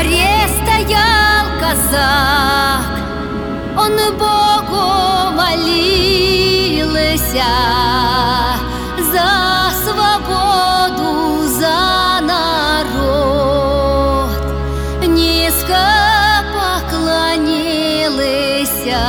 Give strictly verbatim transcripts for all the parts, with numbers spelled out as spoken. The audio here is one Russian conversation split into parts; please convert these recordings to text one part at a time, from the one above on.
горе стоял казак, он Богу молился за свободу, за народ, низко поклонился.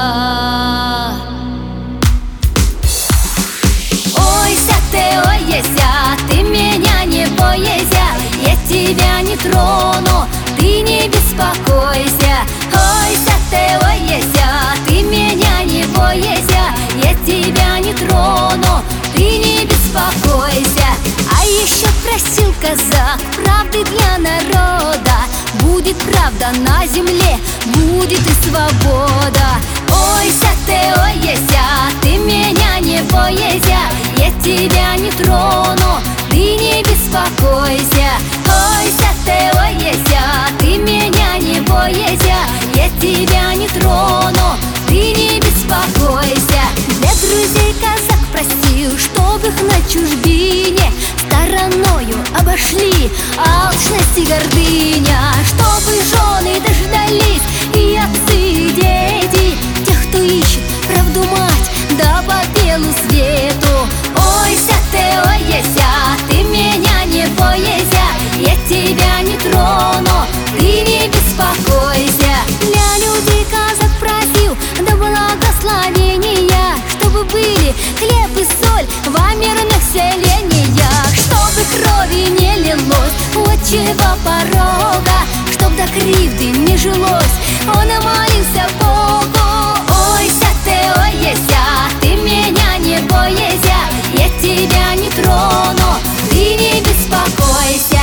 Ойся ты, ойся, ты меня не бойся, я тебя не трону, ты не беспокойся. Ойся ты, ойся, ты меня не бойся, я тебя не трону, ты не беспокойся. А еще просил казак правды для народа, будет правда на земле, будет и свобода. Ойся ты, ойся, ты меня не бойся, я тебя не трону, ты не беспокойся. Ойся ты, ойся, ты меня не бойся, я тебя не трону, ты не беспокойся. Для друзей казак просил, чтоб их на чужбине стороною обошли алчность и гордыня, чтобы жены дождались и отцы, и дети, тех, кто ищет правду мать, да по белу свету. Ойся ты, ойся, ты меня не бойся, я тебя не трону, ты не беспокойся. Для людей казак просил до благословения, чтобы были хлеб и соль во мирных селениях, чтобы крови не лилось отчего порога, чтоб до кривды не жилось, он молился Богу. Ойся ты, ойся, ты меня не бойся, я тебя не трону, ты не беспокойся.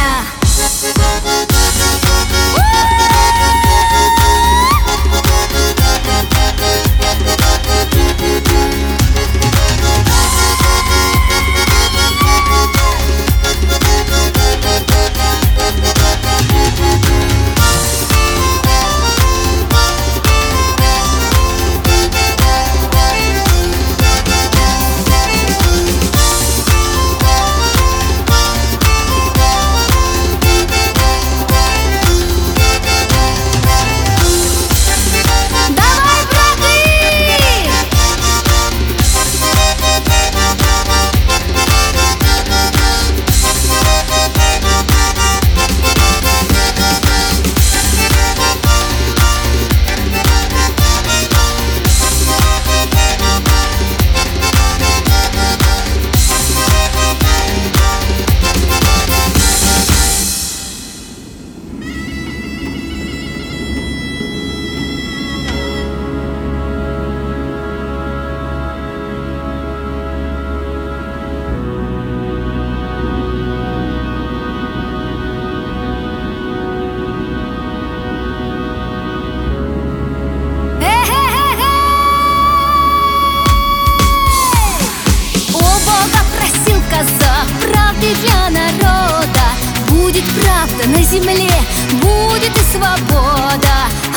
Правды для народа, будет правда на земле, будет и свобода.